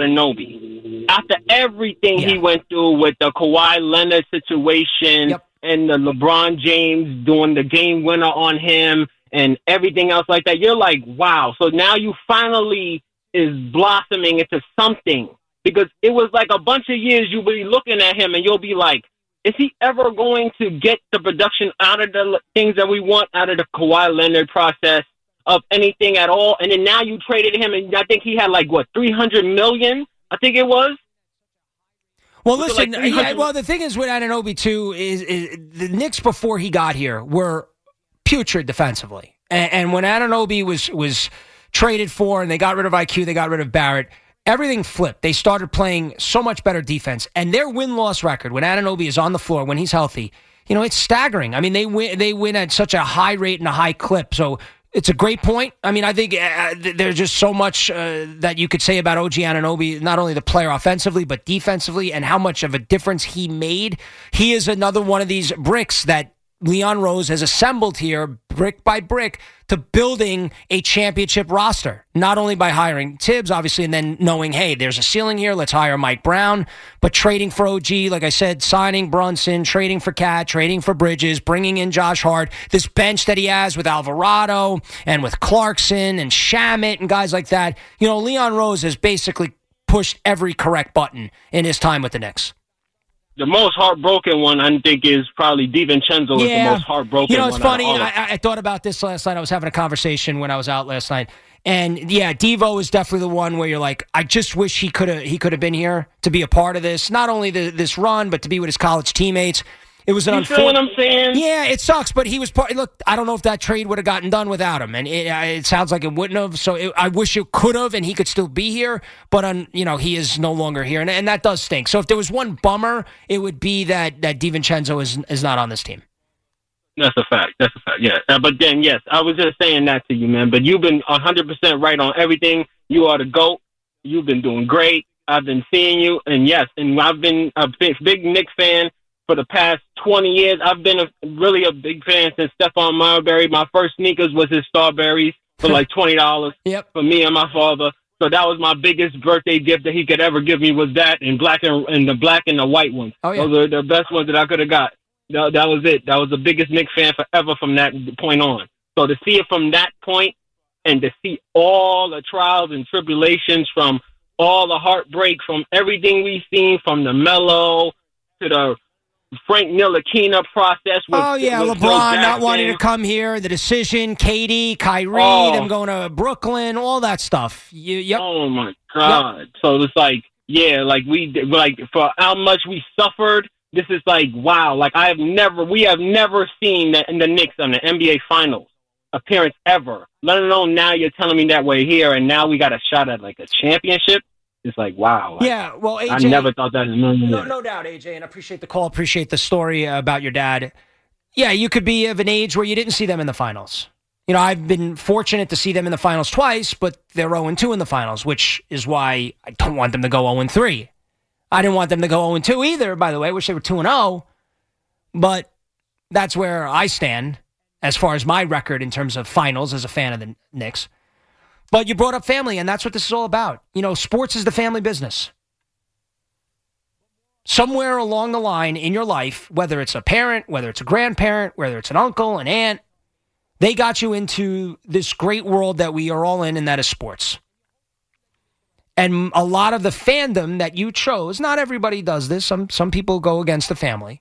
K: Anunoby. After everything he went through with the Kawhi Leonard situation and the LeBron James doing the game winner on him and everything else like that, you're like, wow. So now you finally is blossoming into something. Because it was like a bunch of years you'll be looking at him and you'll be like, is he ever going to get the production out of the things that we want out of the Kawhi Leonard process of anything at all? And then now you traded him, and I think he had $300 million, I think it was?
D: Well, listen, the thing is with Anunoby, too, is the Knicks before he got here were putrid defensively. And when Anunoby was traded for and they got rid of IQ, they got rid of Barrett, everything flipped. They started playing so much better defense. And their win-loss record, when Anunoby is on the floor, when he's healthy, it's staggering. I mean, they win at such a high rate and a high clip. So it's a great point. I mean, I think there's just so much that you could say about OG Anunoby, not only the player offensively, but defensively, and how much of a difference he made. He is another one of these bricks that Leon Rose has assembled here, brick by brick, to building a championship roster. Not only by hiring Tibbs, obviously, and then knowing, hey, there's a ceiling here, let's hire Mike Brown, but trading for OG, like I said, signing Brunson, trading for Cat, trading for Bridges, bringing in Josh Hart, this bench that he has with Alvarado and with Clarkson and Shamet and guys like that. Leon Rose has basically pushed every correct button in his time with the Knicks.
K: The most heartbroken one, I think, is probably DiVincenzo is the most heartbroken one.
D: It's funny. I thought about this last night. I was having a conversation when I was out last night. And, yeah, Devo is definitely the one where you're like, I just wish he could have been here to be a part of this. Not only this run, but to be with his college teammates. It was an
K: unfortunate. You feel what I'm saying?
D: Yeah, it sucks, but he was part. Look, I don't know if that trade would have gotten done without him, and it sounds like it wouldn't have. So I wish it could have, and he could still be here. But he is no longer here, and that does stink. So if there was one bummer, it would be that DiVincenzo is not on this team.
K: That's a fact. Yeah, but then yes, I was just saying that to you, man. But you've been 100% right on everything. You are the GOAT. You've been doing great. I've been seeing you, and yes, and I've been a big Knicks fan. For the past 20 years, I've been really a big fan since Stephon Marbury. My first sneakers was his Starberries for like $20 for me and my father. So that was my biggest birthday gift that he could ever give me, was that and the black and the white ones. Oh, yeah. Those are the best ones that I could have got. That was it. That was the biggest Knicks fan forever from that point on. So to see it from that point and to see all the trials and tribulations, from all the heartbreak, from everything we've seen, from the Melo to the Frank Ntilikina process.
D: LeBron not wanting to come here, the decision, KD, Kyrie, them going to Brooklyn, all that stuff. Yep.
K: Oh my God! Yep. So it's like, for how much we suffered. This is like, wow! Like we have never seen that in the Knicks on the NBA Finals appearance ever. Let alone now you're telling me that we're here and now we got a shot at like a championship. It's like, wow.
D: Yeah, well, AJ,
K: I never thought that in a million years.
D: No doubt, AJ, and I appreciate the call, appreciate the story about your dad. Yeah, you could be of an age where you didn't see them in the finals. I've been fortunate to see them in the finals twice, but they're 0-2 in the finals, which is why I don't want them to go 0-3. I didn't want them to go 0-2 either, by the way. I wish they were 2-0. But that's where I stand as far as my record in terms of finals as a fan of the Knicks. But you brought up family, and that's what this is all about. Sports is the family business. Somewhere along the line in your life, whether it's a parent, whether it's a grandparent, whether it's an uncle, an aunt, they got you into this great world that we are all in, and that is sports. And a lot of the fandom that you chose, not everybody does this. Some people go against the family.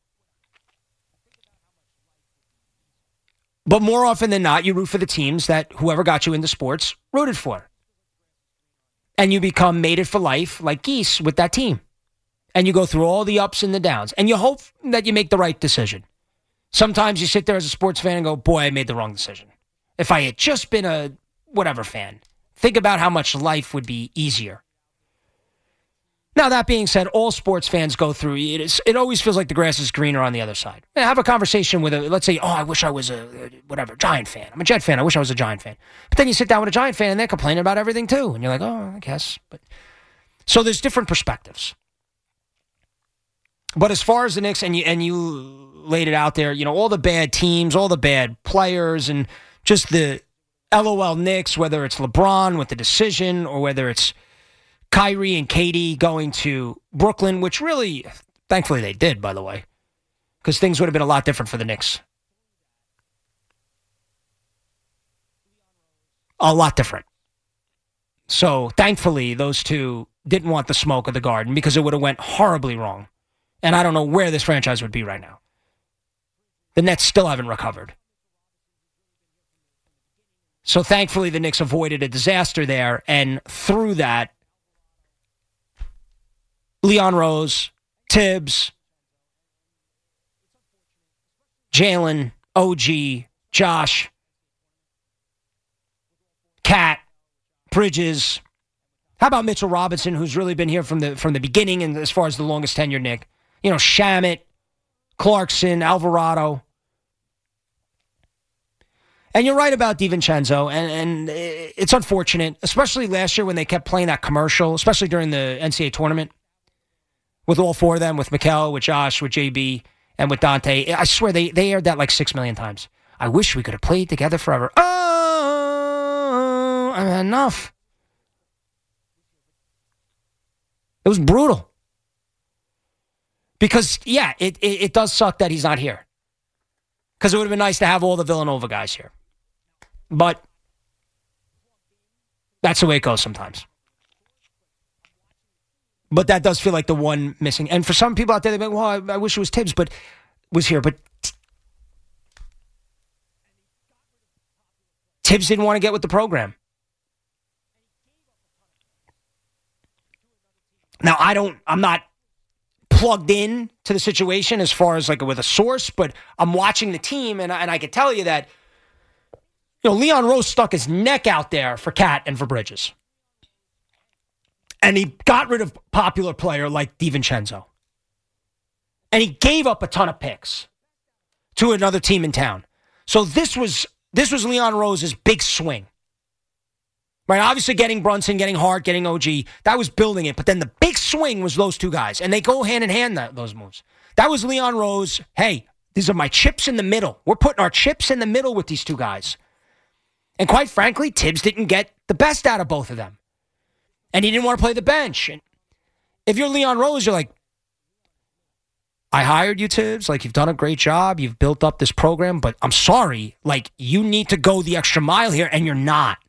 D: But more often than not, you root for the teams that whoever got you into sports rooted for. And you become mated for life like geese with that team. And you go through all the ups and the downs. And you hope that you make the right decision. Sometimes you sit there as a sports fan and go, boy, I made the wrong decision. If I had just been a whatever fan, think about how much life would be easier. Now, that being said, all sports fans go through it. It always feels like the grass is greener on the other side. Have a conversation with let's say, I wish I was a Giant fan. I'm a Jet fan. I wish I was a Giant fan. But then you sit down with a Giant fan and they're complaining about everything too. And you're like, I guess. So there's different perspectives. But as far as the Knicks, and you laid it out there, all the bad teams, all the bad players, and just the LOL Knicks, whether it's LeBron with the decision or whether it's Kyrie and KD going to Brooklyn, which really, thankfully they did, by the way, because things would have been a lot different for the Knicks. A lot different. So, thankfully, those two didn't want the smoke of the Garden because it would have went horribly wrong. And I don't know where this franchise would be right now. The Nets still haven't recovered. So, thankfully, the Knicks avoided a disaster there, and through that, Leon Rose, Tibbs, Jalen, OG, Josh, Cat, Bridges. How about Mitchell Robinson, who's really been here from the beginning and as far as the longest tenure, Nick? You know, Shamet, Clarkson, Alvarado. And you're right about DiVincenzo, and it's unfortunate, especially last year when they kept playing that commercial, especially during the NCAA tournament, with all four of them, with Mikal, with Josh, with JB, and with Dante. I swear they aired that like 6 million times. I wish we could have played together forever. Oh, I mean, enough. It was brutal. Because, yeah, it does suck that he's not here. Because it would have been nice to have all the Villanova guys here. But that's the way it goes sometimes. But that does feel like the one missing. And for some people out there, they're like, well, I wish it was Tibbs, but was here. But Tibbs didn't want to get with the program. Now, I'm not plugged in to the situation as far as like with a source, but I'm watching the team, and I can tell you that, you know, Leon Rose stuck his neck out there for Cat and for Bridges. And he got rid of a popular player like DiVincenzo. And he gave up a ton of picks to another team in town. So this was Leon Rose's big swing. Right, obviously getting Brunson, getting Hart, getting OG, that was building it. But then the big swing was those two guys, and they go hand in hand, those moves. That was Leon Rose. Hey, these are my chips in the middle. We're putting our chips in the middle with these two guys. And quite frankly, Tibbs didn't get the best out of both of them. And he didn't want to play the bench. And if you're Leon Rose, you're like, I hired you, Tibbs. Like, you've done a great job. You've built up this program, but I'm sorry. Like, you need to go the extra mile here, and you're not.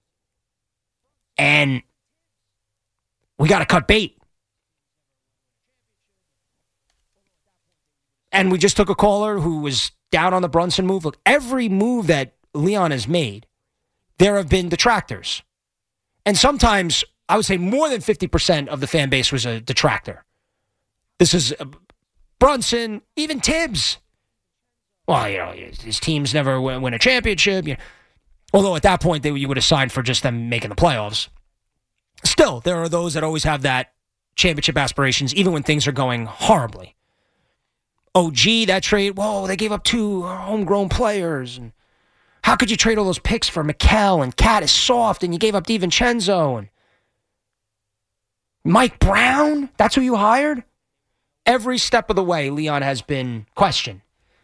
D: And we got to cut bait. And we just took a caller who was down on the Brunson move. Look, every move that Leon has made, there have been detractors. And sometimes, I would say more than 50% of the fan base was a detractor. This is Brunson, even Tibbs. Well, you know, his teams never win a championship. You know. Although at that point, you would have signed for just them making the playoffs. Still, there are those that always have that championship aspirations, even when things are going horribly. OG, that trade, whoa, they gave up 2 homegrown players. And how could you trade all those picks for Mikal and Cat is soft, and you gave up DiVincenzo and Mike Brown? That's who you hired? Every step of the way, Leon has been questioned.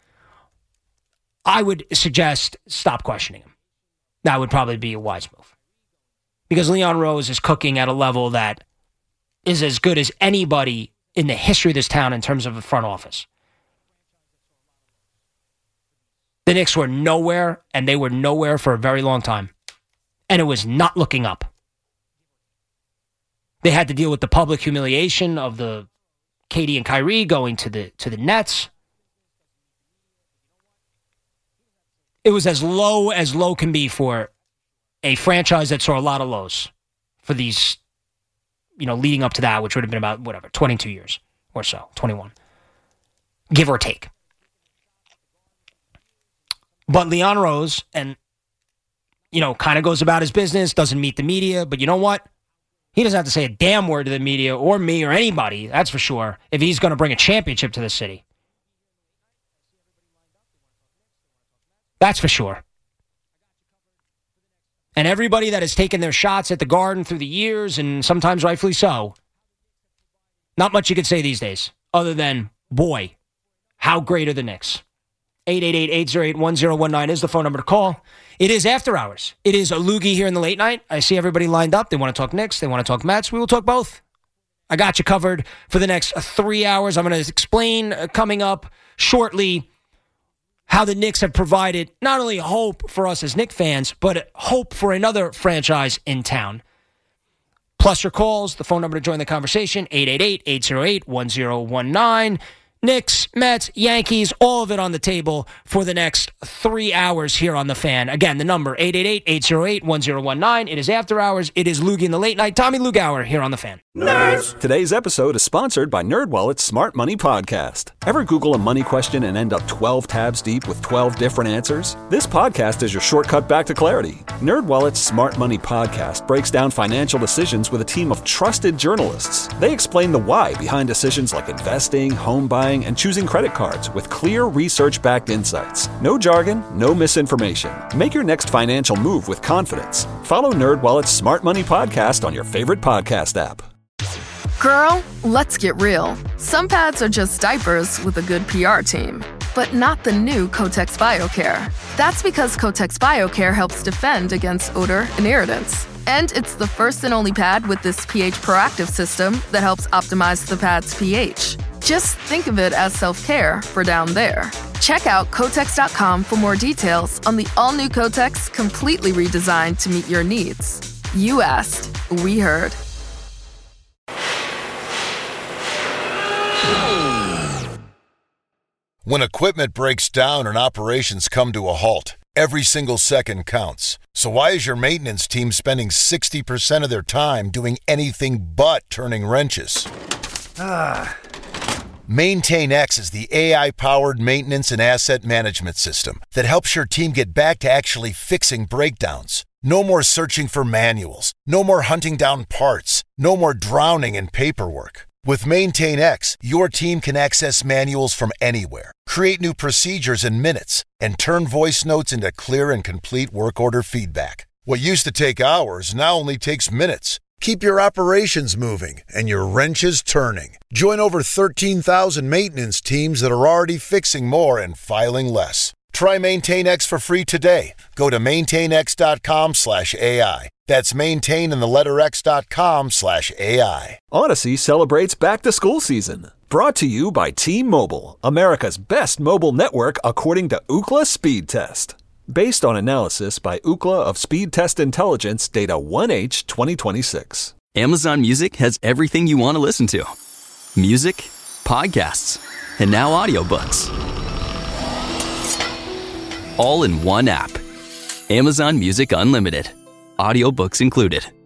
D: I would suggest stop questioning him. That would probably be a wise move. Because Leon Rose is cooking at a level that is as good as anybody in the history of this town in terms of the front office. The Knicks were nowhere, and they were nowhere for a very long time. And it was not looking up. They had to deal with the public humiliation of the KD and Kyrie going to the Nets. It was as low can be for a franchise that saw a lot of lows for these, you know, leading up to that, which would have been about, 22 years or so, 21, give or take. But Leon Rose, and, you know, kind of goes about his business, doesn't meet the media, but you know what? He doesn't have to say a damn word to the media or me or anybody, that's for sure, if he's going to bring a championship to the city. That's for sure. And everybody that has taken their shots at the Garden through the years, and sometimes rightfully so, not much you could say these days, other than, boy, how great are the Knicks. 888-808-1019 is the phone number to call. It is After Hours. It is a Loogie here in the late night. I see everybody lined up. They want to talk Knicks. They want to talk Mets. We will talk both. I got you covered for the next 3 hours. I'm going to explain coming up shortly how the Knicks have provided not only hope for us as Knicks fans, but hope for another franchise in town. Plus your calls, the phone number to join the conversation, 888-808-1019. Knicks, Mets, Yankees, all of it on the table for the next 3 hours here on The Fan. Again, the number, 888-808-1019. It is After Hours. It is Loogie in the Late Night. Tommy Lugauer here on The Fan.
C: Nerds! Today's episode is sponsored by NerdWallet's Smart Money Podcast. Ever Google a money question and end up 12 tabs deep with 12 different answers? This podcast is your shortcut back to clarity. NerdWallet's Smart Money Podcast breaks down financial decisions with a team of trusted journalists. They explain the why behind decisions like investing, home buying, and choosing credit cards with clear research-backed insights. No jargon, no misinformation. Make your next financial move with confidence. Follow NerdWallet's Smart Money Podcast on your favorite podcast app.
L: Girl, let's get real. Some pads are just diapers with a good PR team. But not the new Kotex BioCare. That's because Kotex BioCare helps defend against odor and irritants. And it's the first and only pad with this pH proactive system that helps optimize the pad's pH. Just think of it as self-care for down there. Check out Kotex.com for more details on the all-new Kotex, completely redesigned to meet your needs. You asked, we heard.
J: When equipment breaks down and operations come to a halt, every single second counts. So why is your maintenance team spending 60% of their time doing anything but turning wrenches? MaintainX is the AI-powered maintenance and asset management system that helps your team get back to actually fixing breakdowns. No more searching for manuals. No more hunting down parts. No more drowning in paperwork. With MaintainX, your team can access manuals from anywhere, create new procedures in minutes, and turn voice notes into clear and complete work order feedback. What used to take hours now only takes minutes. Keep your operations moving and your wrenches turning. Join over 13,000 maintenance teams that are already fixing more and filing less. Try MaintainX for free today. Go to maintainx.com/AI. That's maintain and the letter x.com/AI.
C: Odyssey celebrates back-to-school season. Brought to you by T-Mobile, America's best mobile network according to Ookla Speed Test. Based on analysis by Ookla of Speed Test Intelligence Data 1H 2026.
M: Amazon Music has everything you want to listen to. Music, podcasts, and now audiobooks. All in one app. Amazon Music Unlimited. Audiobooks included.